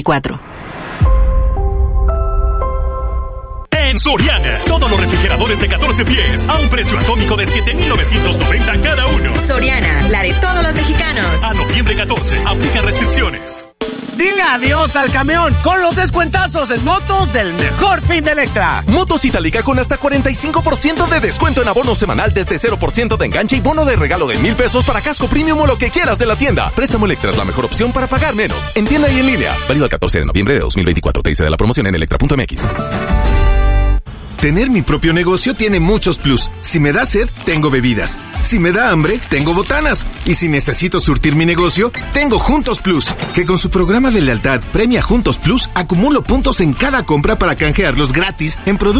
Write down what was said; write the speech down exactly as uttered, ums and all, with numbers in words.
cuatro. En Soriana, todos los refrigeradores de catorce pies a un precio atómico de siete mil novecientos noventa cada uno. Soriana, la de todos los mexicanos. A noviembre catorce, aplica restricciones. Dile adiós al camión con los descuentazos en motos del mejor fin de Electra. Motos Itálica con hasta cuarenta y cinco por ciento de descuento en abono semanal desde cero por ciento de enganche y bono de regalo de mil pesos para casco premium o lo que quieras de la tienda. Préstamo Electra es la mejor opción para pagar menos. En tienda y en línea. Válido el catorce de noviembre de dos mil veinticuatro. Te dice de la promoción en electra punto m x. Tener mi propio negocio tiene muchos plus. Si me da sed, tengo bebidas. Si me da hambre, tengo botanas. Y si necesito surtir mi negocio, tengo Juntos Plus, que con su programa de lealtad premia Juntos Plus, acumulo puntos en cada compra para canjearlos gratis en productos